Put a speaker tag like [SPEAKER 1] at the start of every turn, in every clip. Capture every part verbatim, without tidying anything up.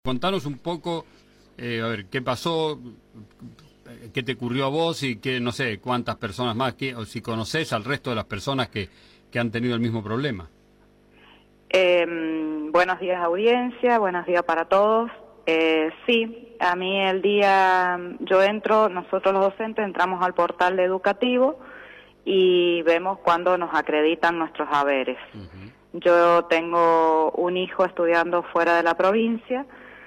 [SPEAKER 1] Contanos un poco, eh, a ver, qué pasó, qué te ocurrió a vos y qué, no sé, cuántas personas más, qué, o si conocés al resto de las personas que, que han tenido el mismo problema.
[SPEAKER 2] Eh, buenos días, audiencia, buenos días para todos. Eh, sí, a mí el día, yo entro, nosotros los docentes entramos al portal educativo y vemos cuándo nos acreditan nuestros haberes. Uh-huh. Yo tengo un hijo estudiando fuera de la provincia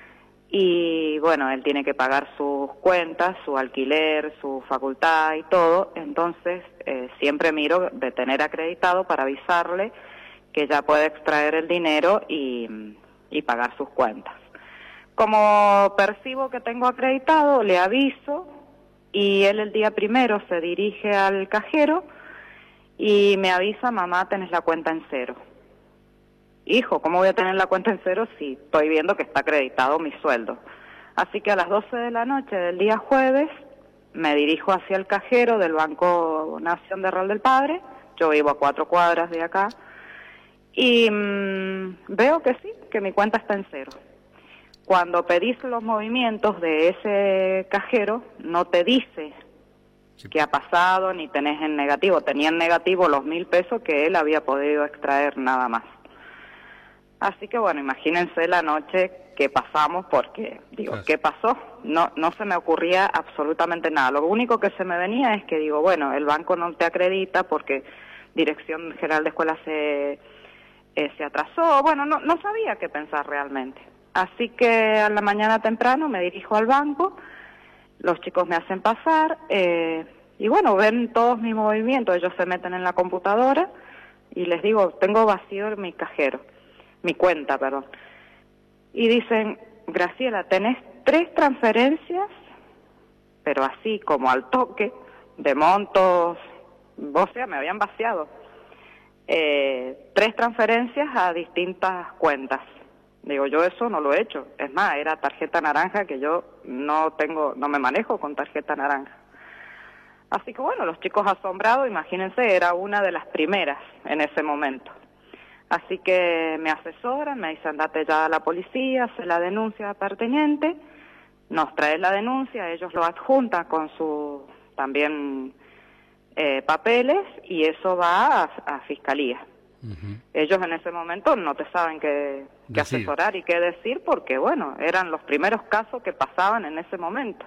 [SPEAKER 2] y bueno, él tiene que pagar sus cuentas, su alquiler, su facultad y todo, entonces eh, siempre miro de tener acreditado para avisarle que ya puede extraer el dinero y, y pagar sus cuentas. Como percibo que tengo acreditado, le aviso y él el día primero se dirige al cajero y me avisa: mamá, tenés la cuenta en cero. Hijo, ¿cómo voy a tener la cuenta en cero si estoy viendo que está acreditado mi sueldo? Así que a las doce de la noche del día jueves me dirijo hacia el cajero del Banco Nación de Real del Padre, yo vivo a cuatro cuadras de acá, y mmm, veo que sí, que mi cuenta está en cero. Cuando pedís los movimientos de ese cajero, no te dice sí. qué ha pasado, ni tenés en negativo. Tenía en negativo los mil pesos que él había podido extraer nada más. Así que bueno, imagínense la noche que pasamos, porque digo, claro. ¿qué pasó? No, no se me ocurría absolutamente nada. Lo único que se me venía es que digo, bueno, el banco no te acredita porque Dirección General de Escuelas se, eh, se atrasó. Bueno, no, no sabía qué pensar realmente. Así que a la mañana temprano me dirijo al banco, los chicos me hacen pasar, eh, y bueno, ven todos mis movimientos, ellos se meten en la computadora y les digo, tengo vacío en mi cajero, mi cuenta, perdón. Y dicen, Graciela, tenés tres transferencias, pero así como al toque, de montos, o sea, me habían vaciado, eh, tres transferencias a distintas cuentas. Digo, yo eso no lo he hecho. Es más, era tarjeta naranja, que yo no tengo, no me manejo con tarjeta naranja. Así que bueno, los chicos asombrados, imagínense, era una de las primeras en ese momento. Así que me asesoran, me dicen, date ya a la policía, hace la denuncia pertinente, nos trae la denuncia, ellos lo adjuntan con sus también eh, papeles y eso va a, a fiscalía. Uh-huh. Ellos en ese momento no te saben qué, qué asesorar y qué decir porque, bueno, eran los primeros casos que pasaban en ese momento.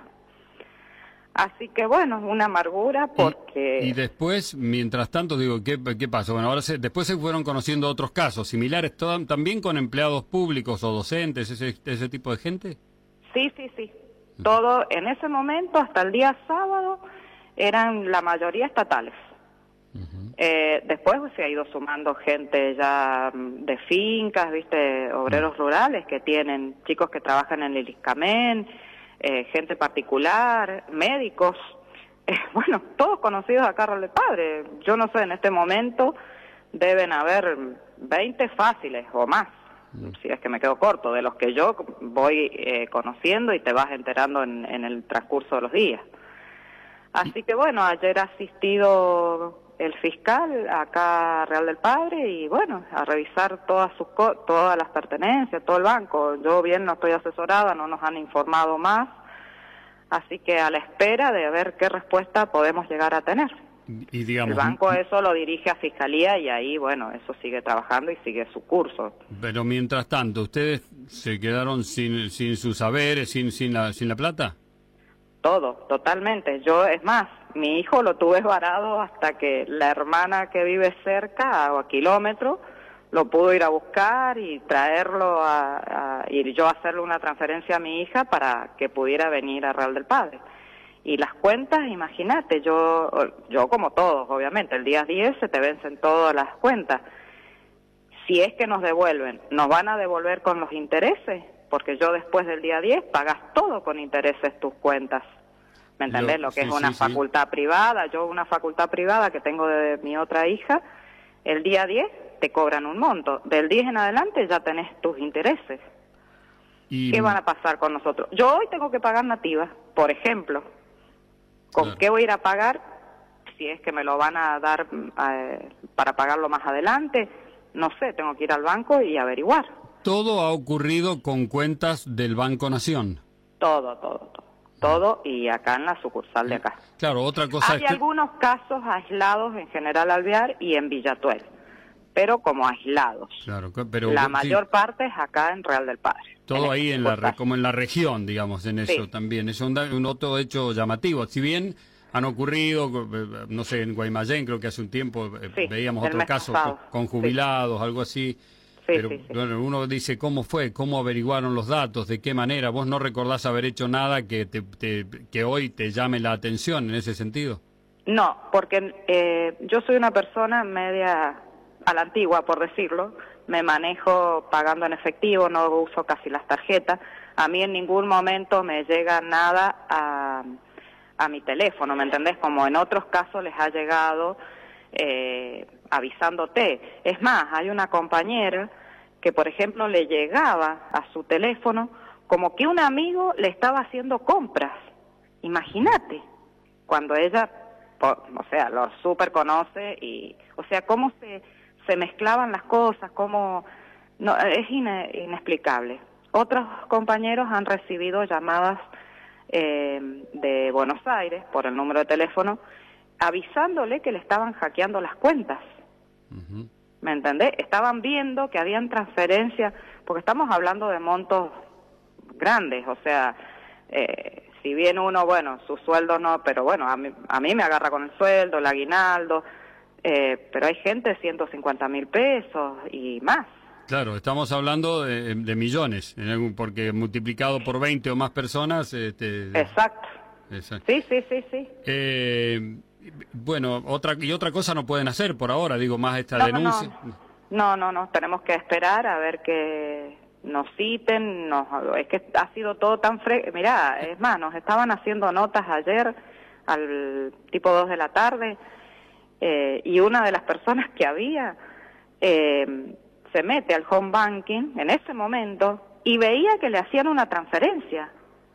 [SPEAKER 2] Así que, bueno, una amargura porque...
[SPEAKER 1] Y, y después, mientras tanto, digo, ¿qué, qué pasó? Bueno, ahora se, después se fueron conociendo otros casos similares, todo, también con empleados públicos o docentes, ese, ese tipo de gente.
[SPEAKER 2] Sí, sí, sí. Uh-huh. Todo, en ese momento, hasta el día sábado, eran la mayoría estatales. Eh, después se ha ido sumando gente ya de fincas, viste, obreros mm. rurales que tienen, chicos que trabajan en el ISCAMEN, eh, gente particular, médicos, eh, bueno, todos conocidos acá Real del Padre. Yo no sé, en este momento deben haber veinte fáciles o más, mm. si es que me quedo corto, de los que yo voy eh, conociendo y te vas enterando en, en el transcurso de los días. Así que bueno, ayer ha asistido el fiscal acá a Real del Padre y bueno, a revisar todas sus co todas las pertenencias, todo el banco. Yo bien no estoy asesorada, no nos han informado más, así que a la espera de ver qué respuesta podemos llegar a tener.
[SPEAKER 1] Y digamos,
[SPEAKER 2] el banco eso lo dirige a Fiscalía y ahí, bueno, eso sigue trabajando y sigue su curso.
[SPEAKER 1] Pero mientras tanto, ¿ustedes se quedaron sin, sin sus saberes, sin, sin, la, sin la plata?
[SPEAKER 2] Todo, totalmente. Yo, es más, mi hijo lo tuve varado hasta que la hermana que vive cerca, o a kilómetros, lo pudo ir a buscar y traerlo a, a ir yo a hacerle una transferencia a mi hija para que pudiera venir a Real del Padre. Y las cuentas, imagínate, yo, yo como todos, obviamente, el día diez se te vencen todas las cuentas. Si es que nos devuelven, ¿nos van a devolver con los intereses? Porque yo después del día diez pagas todo con intereses tus cuentas. ¿Me entendés? Yo, Lo que sí, es una sí, facultad sí. privada. Yo una facultad privada que tengo de mi otra hija, el día diez te cobran un monto. Del diez en adelante ya tenés tus intereses. Y... ¿Qué van a pasar con nosotros? Yo hoy tengo que pagar nativa, por ejemplo. ¿Con claro. qué voy a ir a pagar? Si es que me lo van a dar eh, para pagarlo más adelante, no sé, tengo que ir al banco y averiguar.
[SPEAKER 1] todo ha ocurrido con cuentas del Banco Nación.
[SPEAKER 2] Todo, todo, todo. Todo y acá en la sucursal de acá.
[SPEAKER 1] Claro, otra cosa
[SPEAKER 2] Hay
[SPEAKER 1] es que...
[SPEAKER 2] algunos casos aislados en General Alvear y en Villatuel, pero como aislados.
[SPEAKER 1] Claro, pero
[SPEAKER 2] la
[SPEAKER 1] sí,
[SPEAKER 2] mayor parte es acá en Real del Padre.
[SPEAKER 1] todo
[SPEAKER 2] en
[SPEAKER 1] ahí en la re- como en la región, digamos, en eso
[SPEAKER 2] Sí.
[SPEAKER 1] también. Es un, da- un otro hecho llamativo. Si bien han ocurrido, eh, no sé, en Guaymallén creo que hace un tiempo eh,
[SPEAKER 2] Sí,
[SPEAKER 1] veíamos
[SPEAKER 2] el
[SPEAKER 1] otro
[SPEAKER 2] mes
[SPEAKER 1] caso
[SPEAKER 2] pasado.
[SPEAKER 1] con, con jubilados, algo así.
[SPEAKER 2] Sí,
[SPEAKER 1] Pero
[SPEAKER 2] sí, sí.
[SPEAKER 1] bueno, uno dice, ¿cómo fue? ¿Cómo averiguaron los datos? ¿De qué manera? ¿Vos no recordás haber hecho nada que, te, te- que hoy te llame la atención en ese sentido?
[SPEAKER 2] No, porque eh, yo soy una persona media a la antigua, por decirlo. Me manejo pagando en efectivo, no uso casi las tarjetas. A mí en ningún momento me llega nada a, a mi teléfono, ¿me entendés? Como en otros casos les ha llegado eh, avisándote. Es más, hay una compañera que, por ejemplo, le llegaba a su teléfono como que un amigo le estaba haciendo compras. Imagínate, cuando ella, po- o sea, lo súper conoce y, o sea, cómo se, se mezclaban las cosas, cómo, no, es ine- inexplicable. Otros compañeros han recibido llamadas eh, de Buenos Aires por el número de teléfono avisándole que le estaban hackeando las cuentas.
[SPEAKER 1] Ujú.
[SPEAKER 2] ¿Me entendés? Estaban viendo que habían transferencias, porque estamos hablando de montos grandes, o sea, eh, si bien uno, bueno, su sueldo no, pero bueno, a mí, a mí me agarra con el sueldo, el aguinaldo, eh, pero hay gente de ciento cincuenta mil pesos y más.
[SPEAKER 1] Claro, estamos hablando de, de millones, en algún- porque multiplicado por veinte o más personas... Este,
[SPEAKER 2] Exacto.
[SPEAKER 1] Exacto.
[SPEAKER 2] Sí, sí, sí, sí.
[SPEAKER 1] Eh, bueno, otra y otra cosa no pueden hacer por ahora, digo, más esta
[SPEAKER 2] No,
[SPEAKER 1] denuncia.
[SPEAKER 2] no, no, no, tenemos que esperar a ver que nos citen, nos, es que ha sido todo tan fre... Mirá, es más, nos estaban haciendo notas ayer al tipo dos de la tarde eh, y una de las personas que había eh, se mete al home banking en ese momento y veía que le hacían una transferencia.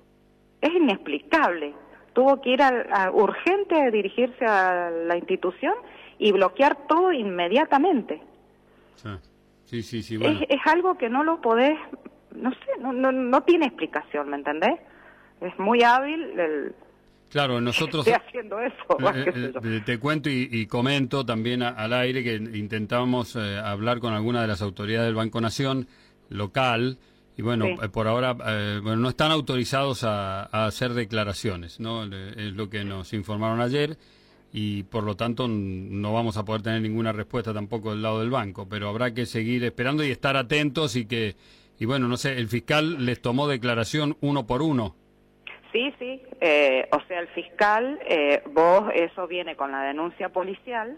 [SPEAKER 2] Es inexplicable. Tuvo que ir al- a, urgente a dirigirse a la institución y bloquear todo inmediatamente.
[SPEAKER 1] Sí, sí, sí, sí, bueno.
[SPEAKER 2] Es, es algo que no lo podés, no sé, no, no, no tiene explicación, ¿me entendés? Es muy hábil el
[SPEAKER 1] Claro, nosotros...
[SPEAKER 2] que esté haciendo eso.
[SPEAKER 1] Eh,
[SPEAKER 2] qué sé
[SPEAKER 1] eh,
[SPEAKER 2] yo.
[SPEAKER 1] eh, te cuento y, y comento también a- al aire que intentamos eh, hablar con alguna de las autoridades del Banco Nación local y bueno,
[SPEAKER 2] Sí.
[SPEAKER 1] eh, por ahora eh, bueno, no están autorizados a, a hacer declaraciones, ¿no? Le- Es lo que nos informaron ayer y por lo tanto n- no vamos a poder tener ninguna respuesta tampoco del lado del banco, pero habrá que seguir esperando y estar atentos y que, y bueno, no sé, el fiscal les tomó declaración uno por uno.
[SPEAKER 2] Sí, sí, eh, o sea, el fiscal, eh, vos, eso viene con la denuncia policial,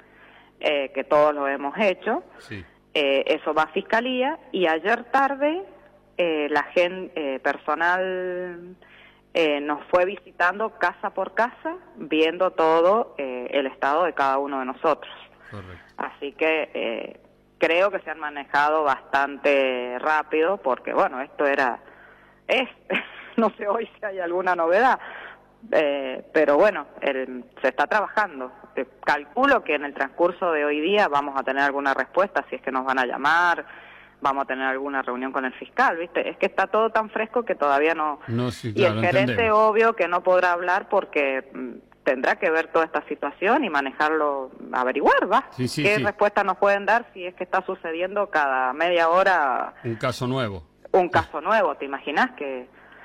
[SPEAKER 2] eh, que todos lo hemos hecho,
[SPEAKER 1] Sí.
[SPEAKER 2] eh, eso va a fiscalía, y ayer tarde eh, la gen, eh, personal eh, nos fue visitando casa por casa, viendo todo eh, el estado de cada uno de nosotros.
[SPEAKER 1] Correcto.
[SPEAKER 2] Así que eh, creo que se han manejado bastante rápido, porque bueno, esto era, es, no sé hoy si hay alguna novedad, eh, pero bueno, el, se está trabajando. Eh, calculo que en el transcurso de hoy día vamos a tener alguna respuesta, si es que nos van a llamar, vamos a tener alguna reunión con el fiscal, ¿viste? Es que está todo tan fresco que todavía no...
[SPEAKER 1] No, sí,
[SPEAKER 2] y
[SPEAKER 1] claro,
[SPEAKER 2] el gerente
[SPEAKER 1] entendemos.
[SPEAKER 2] obvio que no podrá hablar porque mm, tendrá que ver toda esta situación y manejarlo, averiguar, ¿va?
[SPEAKER 1] Sí, sí,
[SPEAKER 2] ¿Qué
[SPEAKER 1] sí.
[SPEAKER 2] respuesta nos pueden dar si es que está sucediendo cada media hora
[SPEAKER 1] Un caso nuevo.
[SPEAKER 2] un caso nuevo? ¿Te imaginas que,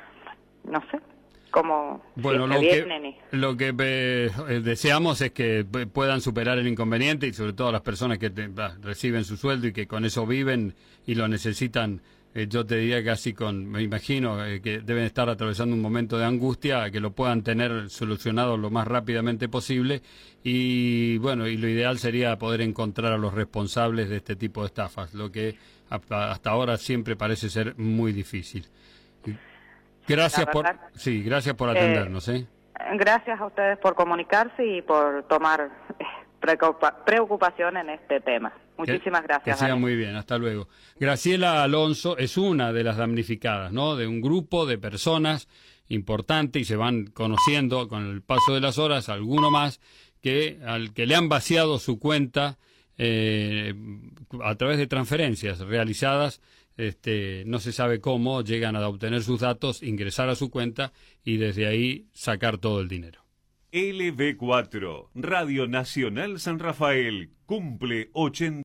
[SPEAKER 2] no sé, cómo
[SPEAKER 1] Bueno,
[SPEAKER 2] si es
[SPEAKER 1] lo
[SPEAKER 2] que
[SPEAKER 1] que,
[SPEAKER 2] vienen y...
[SPEAKER 1] lo que eh, eh, deseamos es que p- puedan superar el inconveniente y sobre todo las personas que te- bah, reciben su sueldo y que con eso viven y lo necesitan, eh, yo te diría casi con, me imagino eh, que deben estar atravesando un momento de angustia, que lo puedan tener solucionado lo más rápidamente posible y bueno, y lo ideal sería poder encontrar a los responsables de este tipo de estafas, lo que hasta hasta ahora siempre parece ser muy difícil. Gracias
[SPEAKER 2] La
[SPEAKER 1] por,
[SPEAKER 2] verdad,
[SPEAKER 1] sí, gracias por atendernos, ¿eh?
[SPEAKER 2] Gracias a ustedes por comunicarse y por tomar eh, preocupa- preocupación en este tema. Muchísimas
[SPEAKER 1] Que-
[SPEAKER 2] gracias.
[SPEAKER 1] Que sea
[SPEAKER 2] Dani.
[SPEAKER 1] muy bien, hasta luego. Graciela Alonso es una de las damnificadas, ¿no? De un grupo de personas importante y se van conociendo con el paso de las horas, alguno más, que al que le han vaciado su cuenta eh, a través de transferencias realizadas este, no se sabe cómo, llegan a obtener sus datos, ingresar a su cuenta y desde ahí sacar todo el dinero.
[SPEAKER 3] L B cuatro, Radio Nacional San Rafael, cumple ochenta